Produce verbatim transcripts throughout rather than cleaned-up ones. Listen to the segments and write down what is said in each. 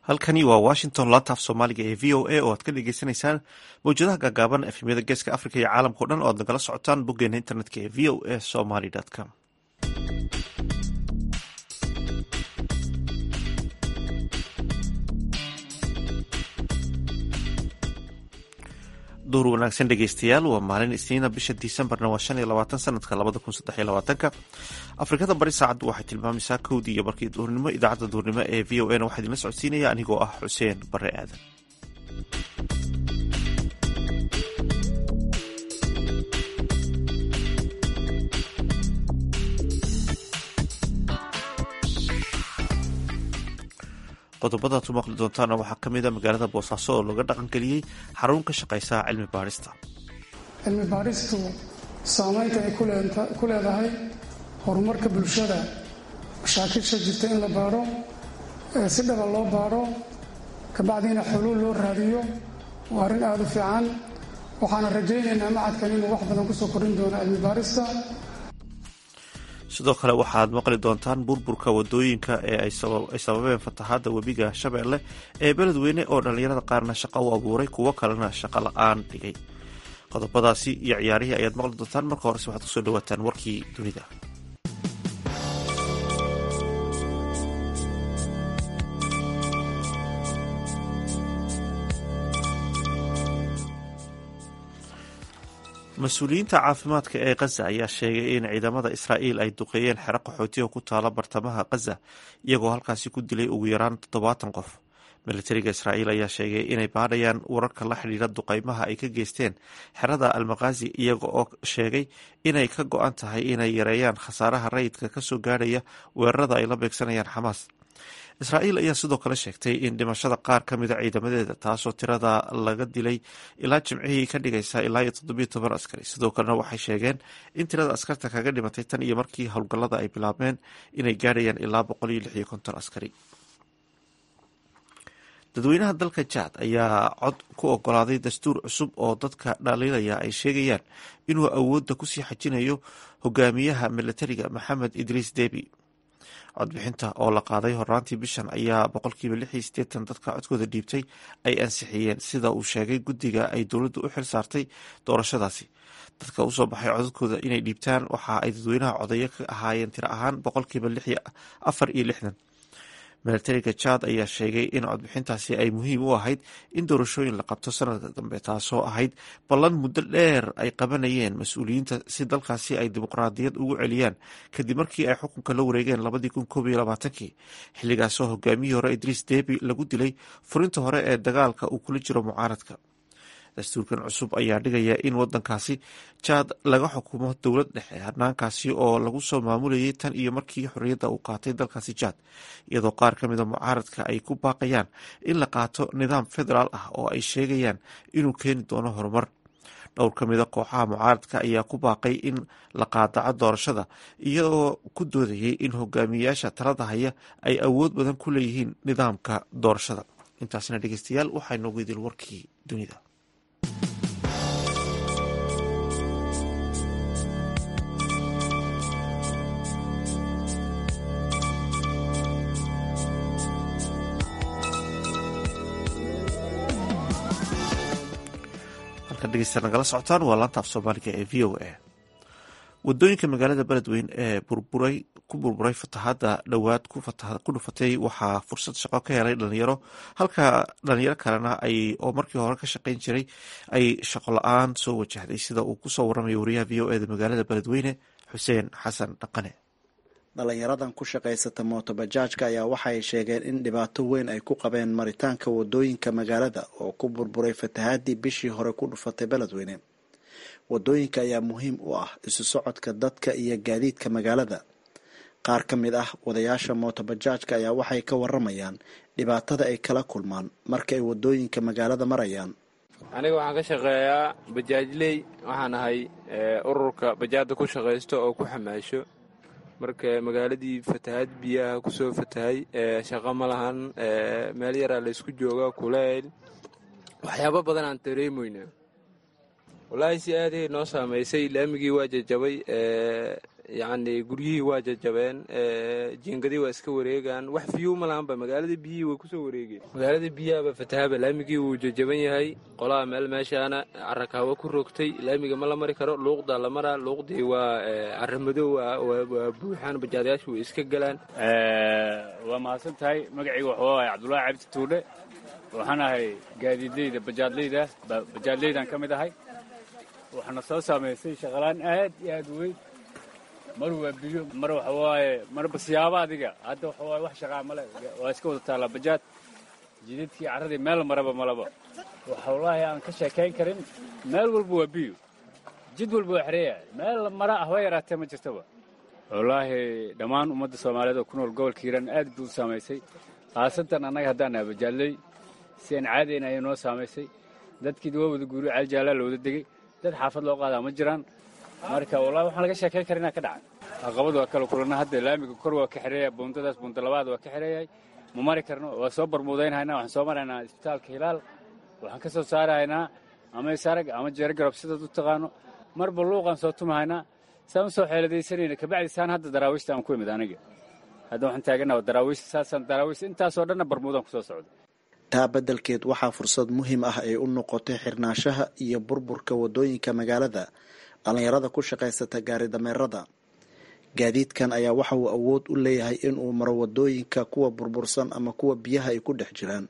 halkani waa washington laantaaf soomaaliga ee v o a oo aad ka dhegeysaneysaan mawjadaha gaagaaban efemyada geeska africa iyo caalamkao dhan oo aad nagala socotaan boggeena internetka ee v o a somaly com duur wanaagsan dhegeystayaal, waa maalin isniina bisha disembarna waa shan iyo labaatan sanadka labada kun saddex iyo labaatanka. afrikada bari saacaddu waxay tilmaamaysaa kowdii iyo markii duurnimo. idaacadda duurnimo ee v o a na waxaa idinla socodsiinaya anigoo ah xuseen bare aadan. qodobada aad u maqli doontaana waxaa ka mid a magaalada boosaaso oo laga dhaqangeliyey xarun ka shaqaysa cilmi baadhista. cilmi baadhistu saameynta ay ku leedahay horumarka bulshada, mashaakilsha jirta in la baadho, si dhaba loo baadho, kabacdiina xuluul loo raadiyo waa arrin aada u fiican. waxaana rajaynaynaa macadkan inuu wax badan kusoo korin doono cilmi baadhista. sidoo kale waxaad maqli doontaan burburka wadooyinka ee ay sababeen fatahaada webiga shabeelle ee beledweyne oo dhallinyarada qaarna shaqo u abuuray, kuwo kalena shaqo la-aan dhigay. qodobadaasi iyo ciyaarihii ayaad maqli doontaan. marka horese waxaad kusoo dhawaataan warkii dunida. mas-uuliyiinta caafimaadka ee khaza ayaa sheegay in ciidamada israa'iil ay duqeeyeen xero qaxootiga ku taala bartamaha khaza, iyagoo halkaasi ku dilay ugu yaraan toddobaatan qof. militariga israa'iil ayaa sheegay inay baadhayaan wararka la xidhiira duqeymaha ay ka geysteen xerada almaqaasi, iyaga oo sheegay inay ka go-an tahay inay yareeyaan khasaaraha rayidka kasoo gaadhaya weerarada ay la beegsanayaan xamaas. israa'iil ayaa sidoo kale sheegtay in dhimashada qaar ka mida ciidamadeeda, taasoo tirada laga dilay ilaa jimcihii ka dhigaysa ilaa iyo toddobiyo toban askari. sidoo kalena waxay sheegeen in tirada askarta kaga dhimatay tan iyo markii howlgallada ay bilaabmeen inay gaadhayaan ilaa boqol iyo lix iyo konton askari. dadweynaha dalka jaad ayaa cod ku ogolaaday dastuur cusub oo dadka dhaliilaya ay sheegayaan inuu awoodda kusii xajinayo hogaamiyaha militariga maxamed idriis debi. codbixinta oo la qaaday horraantii bishan ayaa boqolkiiba lix iyo siddeetan dadka codkooda dhiibtay ay ansixiyeen, sida uu sheegay guddiga ay dowladdu u xil saartay doorashadaasi. dadka usoo baxay codadkooda inay dhiibtaan waxa ay dadweynaha codeeyo ka ahaayeen tiro ahaan boqolkiiba afar iyo lixdan. militariga jaad ayaa sheegay in codbixintaasi ay muhiim u ahayd in doorashooyin la qabto sanadka dambe, taasoo ahayd ballan muddo dheer ay qabanayeen mas-uuliyiinta si dalkaasi ay dimuqraadiyad ugu celiyaan kadib markii ay xukunka la wareegeen labadii kun koob iyo labaatankii. xilligaasoo hogaamiyihii hore idriis debi lagu dilay furinta hore ee dagaalka uu kula jiro mucaaradka. dastuurkan cusub ayaa dhigaya in wadankaasi jaad laga xukumo dowlad dhexe, hanaankaasi oo lagu soo maamulayay tan iyo markii xorriyadda uu qaatay dalkaasi jaad, iyadoo qaar ka mida mucaaradka ay ku baaqayaan in la qaato nidaam federaal ah oo ay sheegayaan inuu keeni doono horumar. dhowr ka mida kooxaha mucaaradka ayaa ku baaqay in la qaadaco doorashada, iyagoo ku doodayay in hogaamiyayaasha talada haya ay awood badan ku leeyihiin nidaamka doorashada. intaasna dhegeystayaal waxaa inoogu idil warkii dunida. nagala socotaan waa laanta af soomaaliga ee v o a. wadooyinka magaalada beledweyne ee burburay ku burburay fatahaada dhowaad ku dhufatay waxaa fursad shaqo ka helay dhalinyaro, halka dhalinyaro kalena ay oo markii hore ka shaqayn jiray ay shaqo la-aan soo wajahday, sida uu kusoo waramaya wariyaha v o eda magaalada beledweyne xuseen xasan dhaqane. dhalinyaradan ku shaqaysata mootobajaajka ayaa waxay sheegeen in dhibaato weyn ay ku qabeen maritaanka wadooyinka magaalada oo ku burburay fatahaadii bishii hore ku dhufatay beledweyne. wadooyinka ayaa muhiim u ah isu socodka dadka iyo gaadiidka magaalada. qaar ka mid ah wadayaasha mootobajaajka ayaa waxay ka waramayaan dhibaatada ay kala kulmaan marka ay wadooyinka magaalada marayaan. aniga waxaan ka shaqeeyaa bajaajley, waxaan ahay ururka bajaada ku shaqaysto oo ku xamaasho. marka magaaladii fatahaad biyaha kusoo fatahay, shaqo ma lahan, meel yaraa laysku jooga, kuleyl, waxyaabo badan aan dareemoyna. wallaahi si aaday noo saamaysay. laamigii waa jajabay, yacni guryihii waa jajabeen, jiingadii waa iska wareegaan, wax fiyuu ma lahanba. magaalada biyihii way kusoo wareegeen. magaalada biyahaaba fatahaaba, laamigii wuu jajaban yahay. qolaha meel meeshaana carakaawo ku rogtay, laamiga ma la mari karo, luuqdaa la maraa. luuqdii waa caramadow, waa buuxaan, bajaadayaashu way iska galaan. waa mahadsan tahay. magacayga waxuu ahay cabdullaahi cabdi tuudhe, waxaan ahay gaadiidleyda bajaadleyda bajaadleydan ka mid ahay. waxaana soo saamaysay shaqalaan aad iyo aad u weyn. mar waa biyo, mar waxa waaye marba siyaaba adiga hadda waxa waaye wax shaqaa male, waa iska wada taallaa bajaad. jidadkii carradii meel maraba malaba, waxa wallaahi aan ka sheekayn karin. meel walba waa biyo, jid walba waa xereeya, meel mara ah waa yaraatee ma jirtaba. wallaahi dhammaan ummadda soomaaliyeed oo ku nool gobolka hiiraan aad buu u saamaysay, khaasatan annaga haddaan nahay bajaadley. si aan caadayn ayay noo saamaysay. dadkii waa wada guuriyo caaljaallaa la wada degey, dad xaafad loo qaadaa ma jiraan. marka wallahi waxaan laga sheekayn karinaa ka dhacay. caqabad waa kala kulanna. hadda laamiga kor waa ka xereeya, buundadaas buunda labaad waa ka xereeyay, ma mari karno. waa soo barmuudaynhaynaa, waxaan soo maraynaa isbitaalka hilaal, waxaan ka soo saarahaynaa ama isarag ama jeergarob sidaad u taqaano. marba luuqaan soo tumahaynaa, saan u soo xeeladaysanayna. kabacdi saan hadda daraawiishta aan ku imid aniga. hadda waxaan taagannaa daraawiishta, saasaan daraawiishta intaasoo dhanna barmuudaan ku soo socda. taa beddelkeed waxaa fursad muhiim ah ay u noqotay xirnaanshaha iyo burburka waddooyinka magaalada dhallinyarada ku shaqaysata gaari dameerada. gaadiidkan ayaa waxa uu awood u leeyahay inuu maro waddooyinka kuwa burbursan ama kuwa biyaha ay ku dhex jiraan.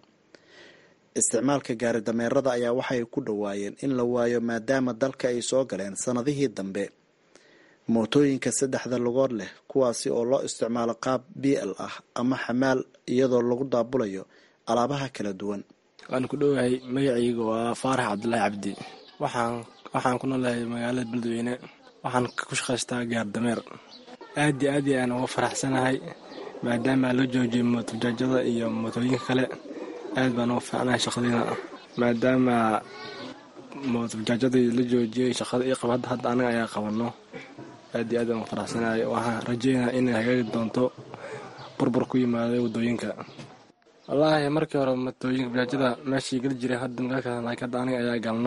isticmaalka gaari dameerada ayaa waxay ku dhowaayeen in la waayo maadaama dalka ay soo galeen sannadihii dambe mootooyinka saddexda lugood leh, kuwaasi oo loo isticmaalo qaab b l ah ama xamaal, iyadoo lagu daabulayo alaabaha kala duwan. waan ku dhowahay. magacayga waa faarax cabdulaahi cabdi. waxaan waxaan ku noolahay magaalada beledweyne. waxaan ku shaqaystaa gaar dameer. aad iyo aad ayaan uga faraxsanahay maadaama loo joojiyay mootobajaajada iyo mootooyinka kale. aad baan uga fiicnahay shaqadiina, maadaama mootobajaajadii la joojiyey shaqada ii qaba hadda anaga ayaa qabanno. aad iyo aad baan uga faraxsanahay. waxaan rajaynayaa inay hagaagi doonto burbur ku yimaaday waddooyinka. wallaahi markii hore mootooyinka bajaajada meeshii geli jireen hadda magaalka, laakiin hadda aniga ayaa galno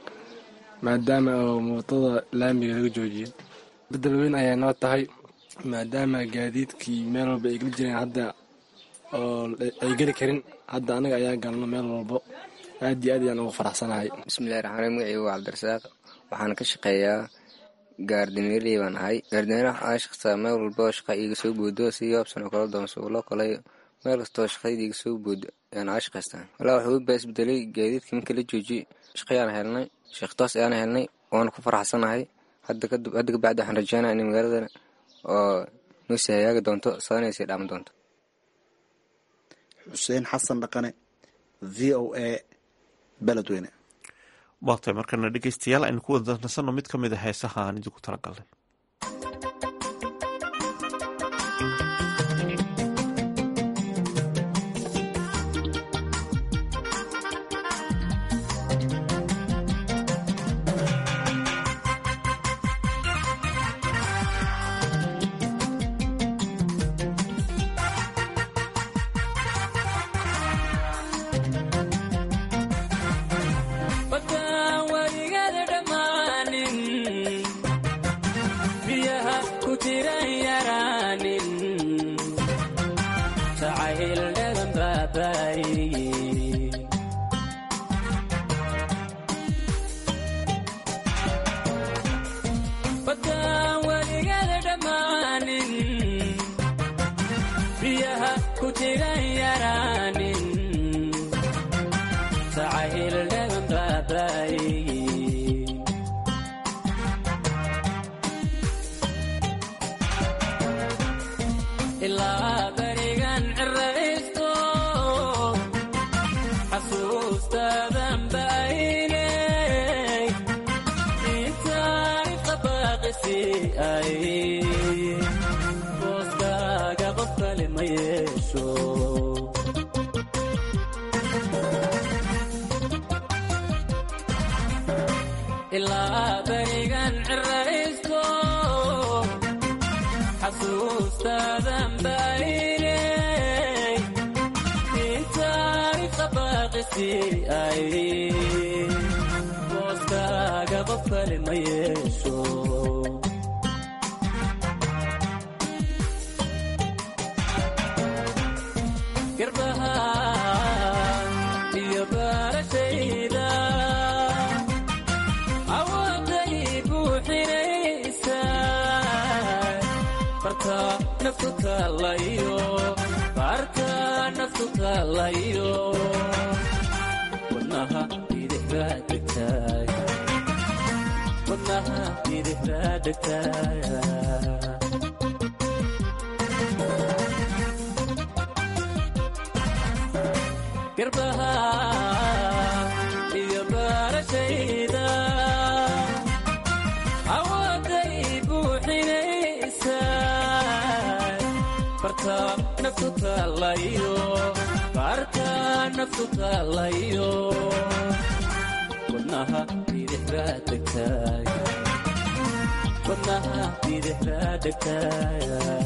maadaama oo mootada laamiga laga joojiyey. bedel weyn ayay noo tahay maadaama gaadiidkii meel walba ay geli jireen hadda oo ay geli karin. hadda aniga ayaa galno meel walbo. aad iyo aad ayaan ugu faraxsanahay. bismillahi raxmaan magacaygu waa cabdirasaaq. waxaana ka shaqeeyaa gaardameerley baan ahay. gaardameer waxaa shaqsaa meel walba oo shaqa iiga soo boodo, si yoobsan oo kala doonsuulo kale meel kastoo shaqadii iga soo boodo ayaan aa shaqaystaan. walaa wuxuu baa isbedelay gaadiidka marka la joojiyey. shaqayaan helnay, sheekhtaas ayaan helnay, waana ku faraxsanahay. hadda hadda kabacdi waxaan rajeynaa in magaaladana oo noo sii hagaagi doonto, sadana sii dhaaman doonto. xuseen xasan dhaqane, v o a, beledweyne. waatay markana dhegeystayaal aynu ku wada nasanno mid ka mid a heesaha aan idinku talagalnay. garbaha iyo baarashayda awooday buuxinaysa barta naftu taalayo barta naftu taalayo wadnaha bidixbaa degtaay wadnaha bidixbaa degtaay garbaha iyo baarashayda awooday buuxinaysa barta naftu taalayo barta naftu taalayo wadnaha bidixbaa degtaay wadnaha bidixbaa degtaay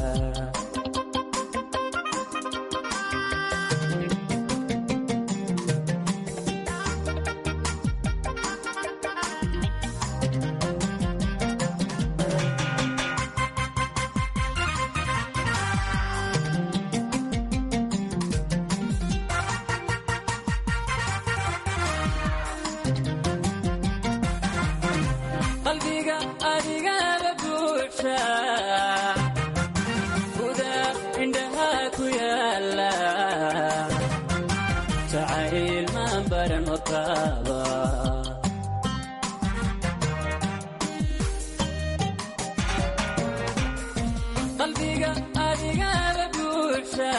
qalbiga adigaba buuxa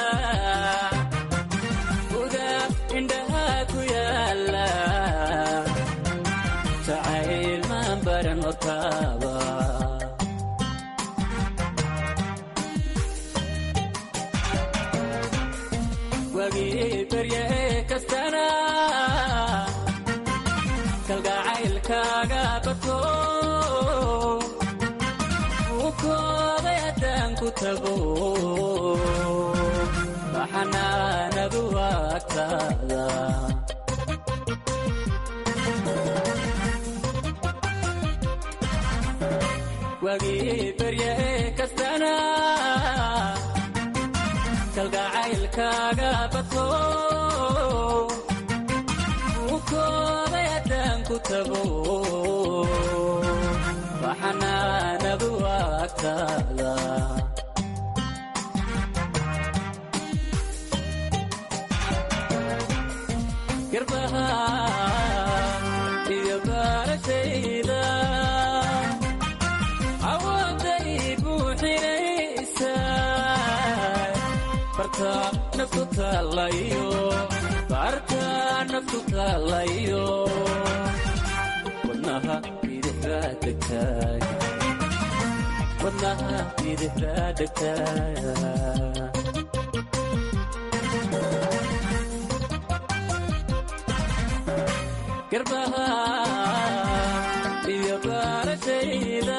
gudaa indhaha ku yaala jacayl maan baran hortaaba wagii barye kastana kalgacaylkaaga bato ukooday haddaan ku tago baxanaanadu agtaada wagii barye kastana kalgacaylkaaga bato ukooday haddaan ku tago baxanaanadu agtaada garbaha iyo baarashayda awooday buuxinaysa barta naftu taalayo barta naftu taalayo wadnaha bidixbaa degtaay wadnaha bidixbaa degtaay garbaha iyo baarashayda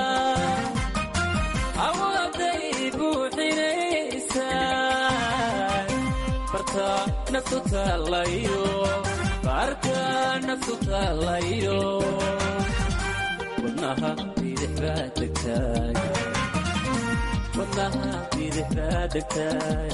awooday buuxinaysa barta naftu taalayo barta naftu taalayo wadnaha bidixbaa degtaay wadnaha bidixbaa degtaay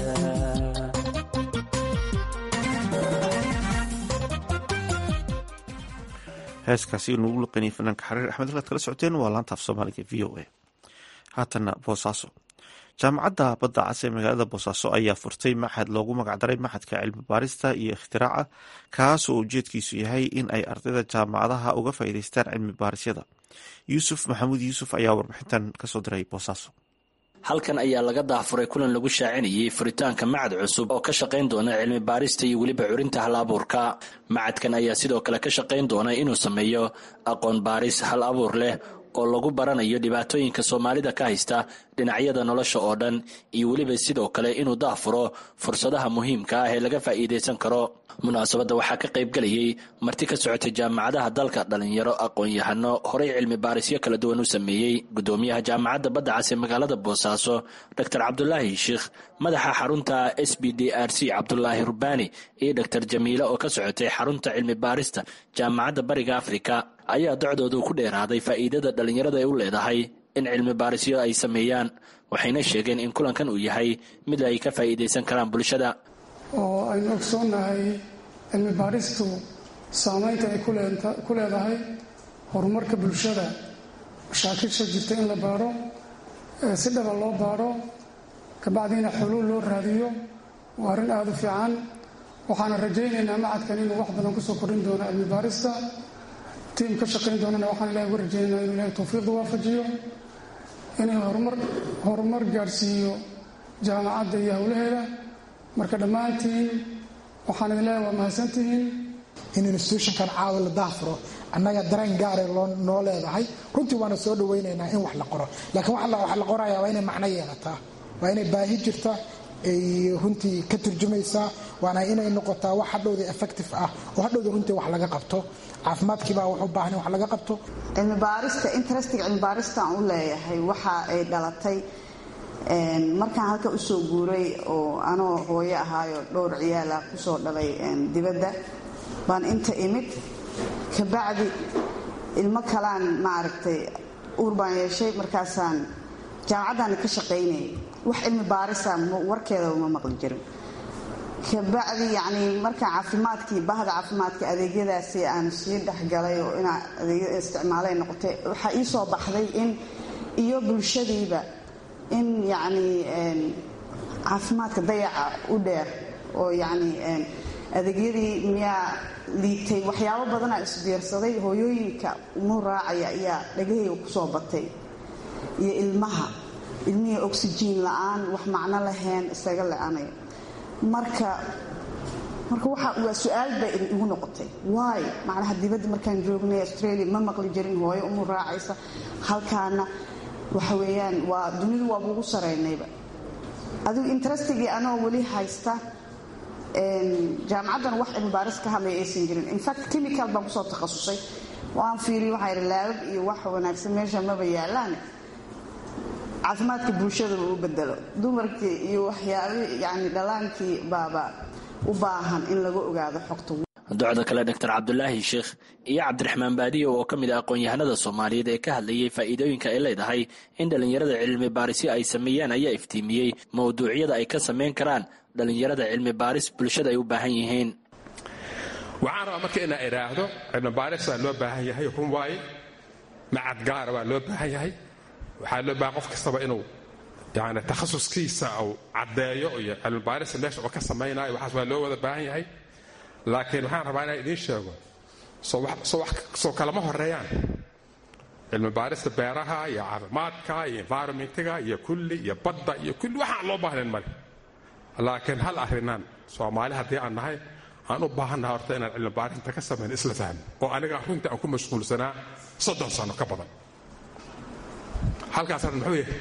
heeskaasi nugu luqaniyay fanaanka xariir axmed halkaad kala socoteen waa laanta af soomaaliga v o a haatana boosaaso jaamacadda badda cas ee magaalada boosaaso ayaa furtay maxad loogu magacdaray maxadka cilmi baarista iyo ikhtiraca kaas oo ujeedkiisu yahay in ay ardayda jaamacadaha uga faa'iideystaan cilmi baarisyada yuusuf maxamuud yuusuf ayaa warbixintan kasoo diray boosaaso halkan ayaa laga daafuray kulan lagu shaacinayay furitaanka macad cusub oo ka shaqayn doona cilmi baarista iyo weliba curinta hal abuurka macadkan ayaa sidoo kale ka shaqayn doona inuu sameeyo aqoon baaris hal abuur leh oo lagu baranayo dhibaatooyinka soomaalida ka haysta dhinacyada nolosha oo dhan iyo weliba sidoo kale inuu daafuro fursadaha muhiimka ah ee laga faa'iidaysan karo munaasabadda waxaa ka qayb galayay marti ka socotay jaamacadaha dalka dhalinyaro aqoon-yahano horey cilmi baarisyo kala duwan u sameeyey gudoomiyaha jaamacadda badda cas ee magaalada boosaaso doctor cabdulaahi sheikh madaxa xarunta s b d r c cabdulaahi rubbaani iyo doctor jamiile oo ka socotay xarunta cilmi baarista jaamacadda bariga afrika ayaa docdoodu ku dheeraaday faa'iidada dhalinyarada ay u leedahay in cilmi baarisyo ay sameeyaan waxayna sheegeen in kulankan uu yahay mid ay ka faa'iidaysan karaan bulshada oo aynu ogsoonnahay cilmi baaristu saameynta ay ku leedahay horumarka bulshada. mashaakilsha jirta in la baadho, si dhaba loo baadho, kabacdiina xuluul loo raadiyo waa arrin aada u fiican. waxaana rajaynaynaa macadkan inuu wax badan kusoo kordhin doono cilmi baarista. tiim ka shaqayn doonana waxaan ilahay uga rajaynaynaa inuu ilahay tawfiiqda waafajiyo, inay horumar horumar gaadhsiiyo jaamacadda iyo howlaheeda. marka dhammaantiin waxaan idin leeyahay waa mahadsantihiin. in institutionkan caawa la daafuro annaga dareen gaare noo leedahay. runtii waana soo dhawaynaynaa in wax la qoro, laakiin wax la qoraya waa inay macno yeelataa, waa inay baahi jirta ay runtii ka turjumaysaa, waana inay noqotaa wax hadhowda effective ah oo hadhowda runtii wax laga qabto. caafimaadkiibaa wax u baahan in wax laga qabto. cilmi baarista interestiga cilmi baarista aan u leeyahay waxa ay dhalatay markaan halka usoo guuray oo anoo hooyo ahaayo dhowr ciyaala kusoo dhalay dibadda baan inta imid, kabacdi ilmo kalaan maaragtay uur baan yeeshay. markaasaan jaamacaddaana ka shaqaynayay, wax cilmi baarisa warkeeda uma maqli jirin. kabacdi yacni markaan caafimaadkii bahda caafimaadka adeegyadaasi aan sii dhexgalay oo inaa adeegyada isticmaalay noqotay, waxaa ii soo baxday in iyo bulshadiiba in yacni caafimaadka dayaca u dheer oo yacni adeegyadii miyaa liitay, waxyaabo badanaa isbiirsaday. hooyooyinka umuu raacaya ayaa dhagahayga kusoo batay, iyo ilmaha ilmihii oxygen la-aan wax macno lahayn isaga le-anay. marka marka waa su-aal bay igu noqotay, waay macnaha dibadda markaan joognay australia ma maqli jirin hooyo umuu raacaysa, halkaana waxa weeyaan waa dunidu waa ugu saraynayba. adigu interestigii anoo weli haysta jaamacaddan wax cilmi baaris ka hadlaya aysan jirin. infact chemical baan kusoo takhasusay, waan fiiriy waxaa yidhi laabab iyo wax wanaagsan meesha maba yaalaan, caafimaadka bulshadaba u bedelo dumarkii iyo waxyaaba yani dhalaankii baaba u baahan in laga ogaado xogta. docda kale doctor cabdulaahi sheekh iyo cabdiraxmaan baadiyo oo ka mid ah aqoon-yahanada soomaaliyeed ee ka hadlayay faa'iidooyinka ay leedahay in dhallinyarada cilmi baarisyo ay sameeyaan ayaa iftiimiyey mawduucyada ay ka samayn karaan dhallinyarada cilmi baaris bulshada ay u baahan yihiin. waxaan rabaa marka inaa idhaahdo cilmi baaris baa loo baahan yahay, run waaye, macad gaara baa loo baahan yahay. waxaa loo baahan qof kastaba inuu yani takhasuskiisa uu caddeeyo iyo cilmi baarista meesha uu ka samaynayo, waxaas waa loo wada baahan yahay. laakiin waxaan rabaa inaan idiin sheego soo kalama horeeyaan cilmi baarista beeraha iyo caafimaadka iyo environmentiga iyo kulli iyo badda iyo kulli waxaan loo baahnayn male. laakiin hal arrinaan soomaali haddii aan nahay aan u baahannaha horta inaan cilmi baarinta ka samayn isla fahmin, oo aniga runtii aan ku mashquulsanaa soddon sano ka badan. halkaas arrin muxuu yahay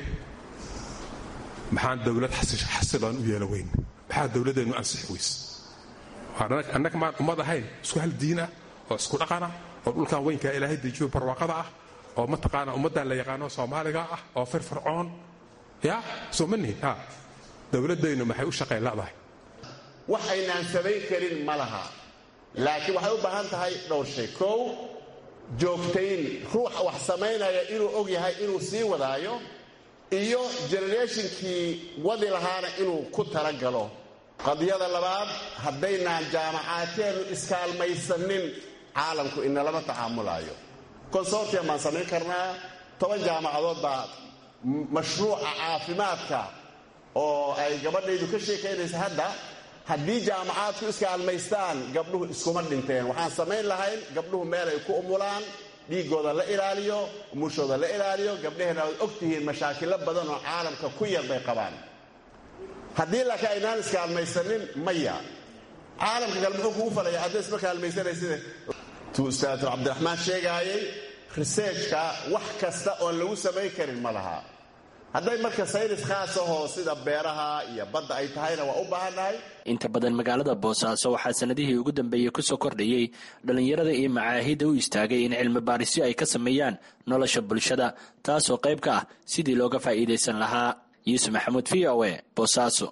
maxaan dowlad xasiloon u yeela weyn, maxaa dowladeennu ansixi weys. annaga maan ummad ahayn isku hal diin ah oo isku dhaqana oo dhulkan weynkaa ilaahay dejiyo barwaaqada ah oo mataqaana ummaddan la yaqaano soomaaliga ah oo firfircoon ya soo ma nihin. dowladdaynu maxay u shaqayn la'dahay? waxaynaan samayn karin ma laha, laakiin waxay u baahan tahay dhowr shay. kow, joogtayn ruuxa wax samaynaya inuu og yahay inuu sii wadaayo, iyo generationkii wadi lahaana inuu ku talagalo. qadiyada labaad, haddaynaan jaamacaadkeennu iskaalmaysanin caalamku inalama tacaamulaayo. consortium baan samayn karnaa, toban jaamacadood baa mashruuca caafimaadka oo ay gabadhaydu ka sheekaynaysa hadda. haddii jaamacaadku iskaalmaystaan gabdhuhu iskuma dhinteen. waxaan samayn lahayn gabdhuhu meel ay ku umulaan, dhiiggooda la ilaaliyo, umushooda la ilaaliyo. gabdhaheenna waad og tihiin mashaakilo badan oo caalamka ku yar bay qabaan. haddii laakiin aynaan iskaalmaysanin maya, caalamka kale muxuu kugu falaya hadday isma kaalmaysanaysid. tuu ustaad cabdiraxmaan sheegaayay researchka wax kasta oon lagu samayn karin ma laha. hadday marka saynis khaas ahoo sida beeraha iyo badda ay tahayna waa u baahannahay. inta badan magaalada boosaaso waxaa sanadihii ugu dambeeyey kusoo kordhayey dhallinyarada iyo macaahidda u istaagay in cilmi baarisyo ay ka sameeyaan nolosha bulshada, taasoo qayb ka ah sidii looga faa'iidaysan lahaa. yuusuf maxamuud, v o a, boosaaso.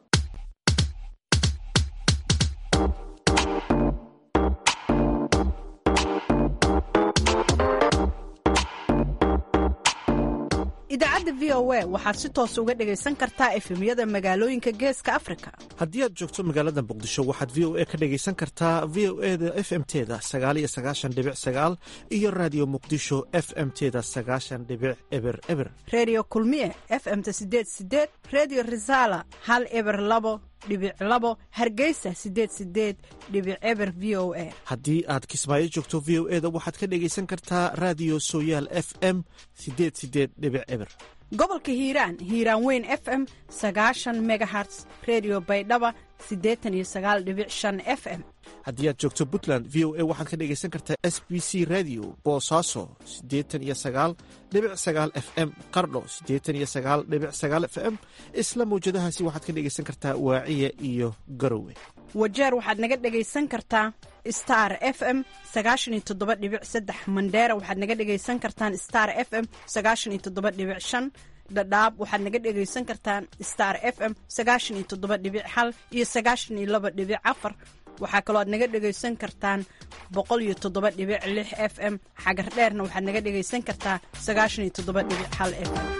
idaacadda idaacadda v o a waxaad si toos uga dhegaysan kartaa efemyada magaalooyinka geeska afrika. haddii aad joogto magaalada muqdisho waxaad v o a ka dhegaysan kartaa v o e da f m teda sagaal iyo sagaashan dhibic sagaal iyo raadiyo muqdisho f m teda sagaashan dhibic eber eber. redio kulmiye f m-ta sideed sideed redio risala hal eber labo dhibic labo hargeysa sideed sideed dhibic eber v o a. haddii aad kismaayo joogto v o e da waxaad ka dhegaysan kartaa raadiyo sooyaal f m sideed sideed dhibic eber. gobolka hiiraan hiiraan weyn f m sagaashan megaherts redio baydhaba siddeetan iyo sagaal dhibic shan f m. haddii aad joogto puntland v o a waxaad ka dhegaysan kartaa s b c radio boosaaso siddeetan iyo sagaal dhibic sagaal f m qardho siddeetan iyo sagaal dhibic sagaal f m isla mawjadahaasi waxaad ka dhegaysan kartaa waaciya iyo garowe. wajeer waxaad naga dhegaysan kartaa star f m sagaashan iyo toddoba dhibic saddex mandheera waxaad naga dhegaysan kartaan star f m sagaashan iyo toddoba dhibic shan dhadhaab waxaad naga dhegaysan kartaan star f m sagaashan iyo toddoba dhibic hal iyo sagaashan iyo laba dhibic afar. waxaa kaloo aad naga dhegaysan kartaan boqol iyo toddoba dhibic lix f m xagar dheerna waxaad naga dhegaysan kartaa sagaashan iyo toddoba dhibic hal f m.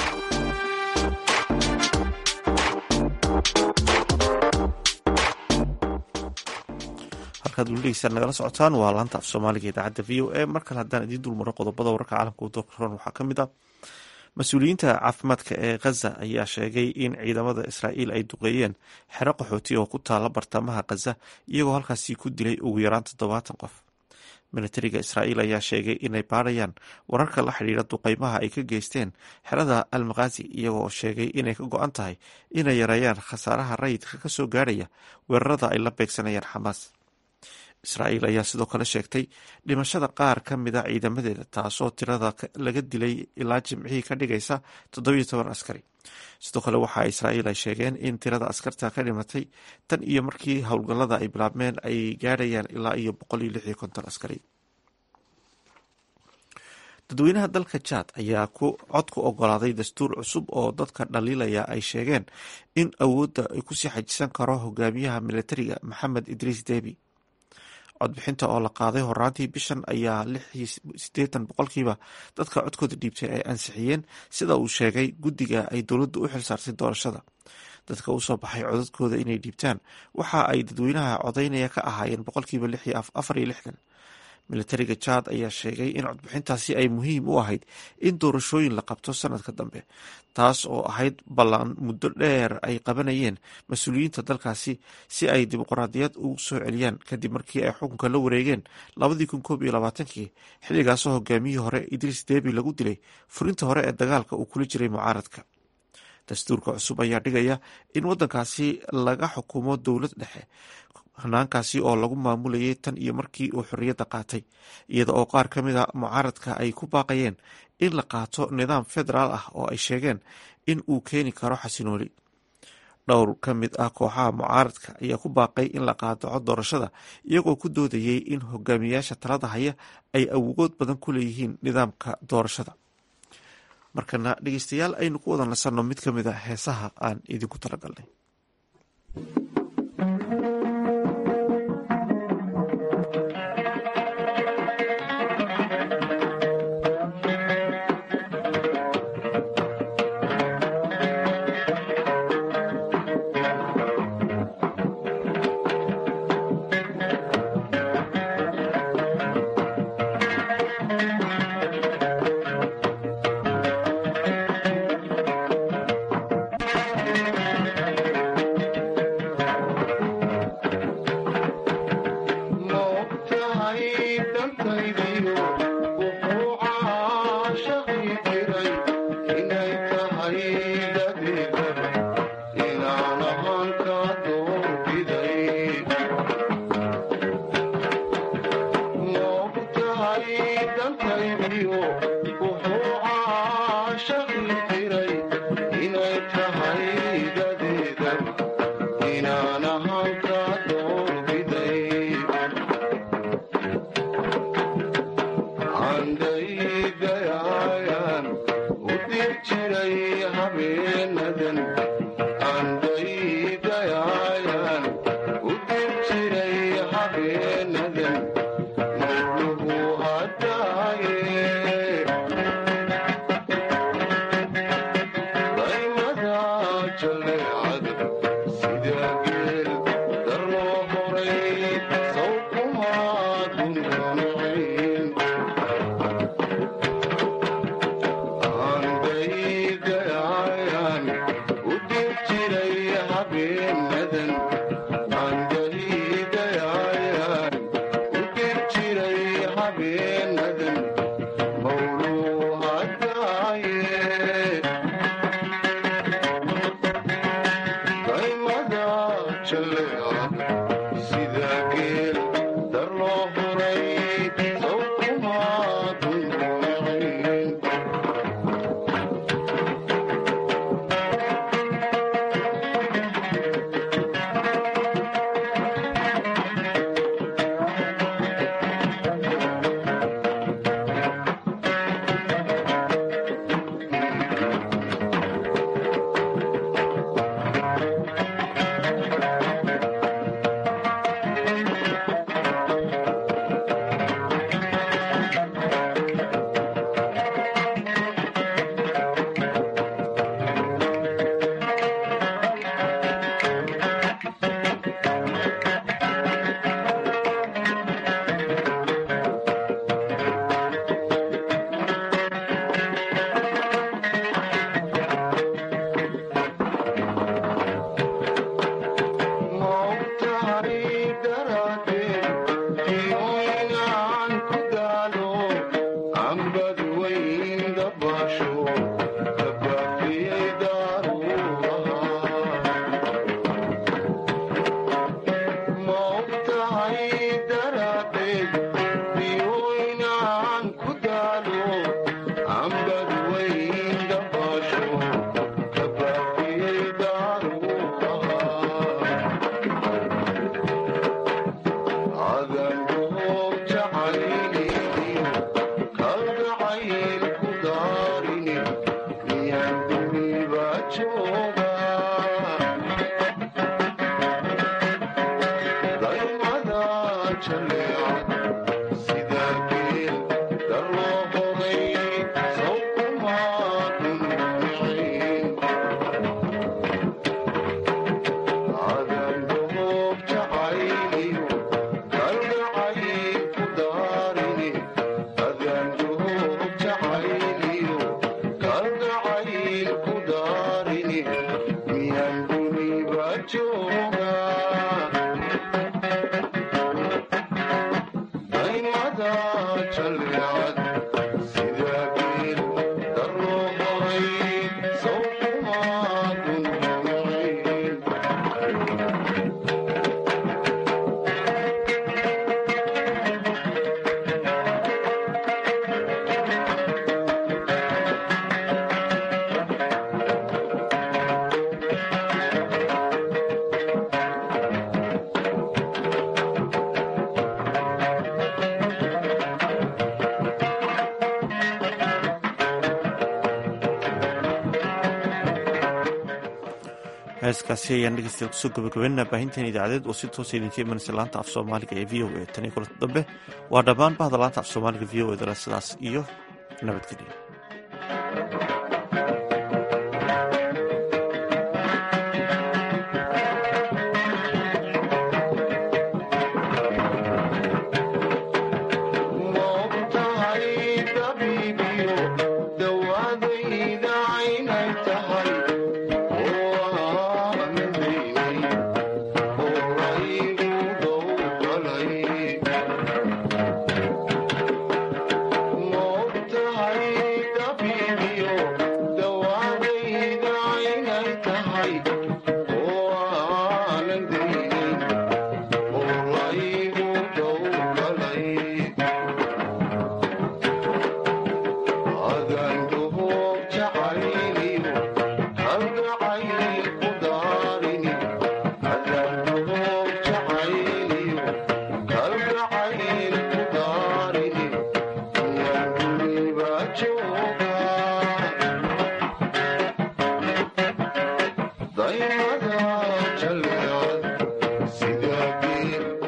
halkaad weligeysaan nagala socotaan waa laanta af soomaaliga idaacadda v o a. mar kale haddaan idiin dulmaro qodobada wararka caalamka u doorkaroon waxaa ka mid ah mas-uuliyiinta caafimaadka ee khaza ayaa sheegay in ciidamada israa'iil ay duqeeyeen xero qaxooti oo ku taala bartamaha khaza iyagoo halkaasi ku dilay ugu yaraan toddobaatan qof. militariga israa'iil ayaa sheegay inay baarayaan wararka la xidhiira duqeymaha ay ka geysteen xerada almakhazi iyagoo sheegay inay ka go-an tahay inay yareeyaan khasaaraha rayidka ka soo gaarhaya weerarada ay la beegsanayaan xamaas. israa'iil ayaa sidoo kale sheegtay dhimashada qaar ka mid a ciidamadeeda taasoo tirada laga dilay ilaa jimcihii ka dhigaysa toddobiyo toban askari. sidoo kale waxa israa'iil ay sheegeen in tirada askarta ka dhimatay tan iyo markii howlgallada ay bilaabmeen ay gaadhayaan ilaa iyo boqol iyo lix iyo konton askari. dadweynaha dalka jaad ayaa cod ku ogolaaday dastuur cusub oo dadka dhaliilaya ay sheegeen in awoodda ay kusii xajisan karo hogaamiyaha militariga maxamed idriis debi. codbixinta oo la qaaday horaantii bishan ayaa lix iyo siddeetan boqolkiiba dadka codkooda dhiibtay ay ansixiyeen sida uu sheegay guddiga ay dowladdu u xilsaartay doorashada. dadka usoo baxay codadkooda inay dhiibtaan waxa ay dadweynaha codaynaya ka ahaayeen boqolkiiba lix iyo afar iyo lixdan. militariga jaad ayaa sheegay in codbixintaasi ay muhiim u ahayd in doorashooyin la qabto sanadka dambe, taas oo ahayd ballan muddo dheer ay qabanayeen mas-uuliyiinta dalkaasi si ay dimuqraadiyad ugu soo celiyaan kadib markii ay xukunka la wareegeen labadii kun koob iyo labaatankii xilligaasoo hogaamiyihii hore idriis debi lagu dilay furinta hore ee dagaalka uu kula jiray mucaaradka. dastuurka cusub ayaa dhigaya in waddankaasi laga xukumo dowlad dhexe, hanaankaasi oo lagu maamulayay tan iyo markii uu xorriyadda qaatay, iyada oo qaar ka mid a mucaaradka ay ku baaqayeen in la qaato nidaam federaal ah oo ay sheegeen in uu keeni karo xasinooli. dhowr ka mid ah kooxaha mucaaradka ayaa ku baaqay in la qaadaco doorashada iyagoo ku doodayay in hogaamiyayaasha talada haya ay awood badan ku leeyihiin nidaamka doorashada. markana dhegeystayaal aynu ku wada nasanno mid ka mid a heesaha aan idinku talagalnay. heeskaasi ayaan dhegeystayaal kusoo gabagabeynaa baahinteen idaacadeed oo si toosa idinka imanaysa laanta af soomaaliga ee v o a tan iyo kulanta dambe waa dhammaan bahda laanta af soomaaliga v o a dala sidaas iyo nabadgelyo.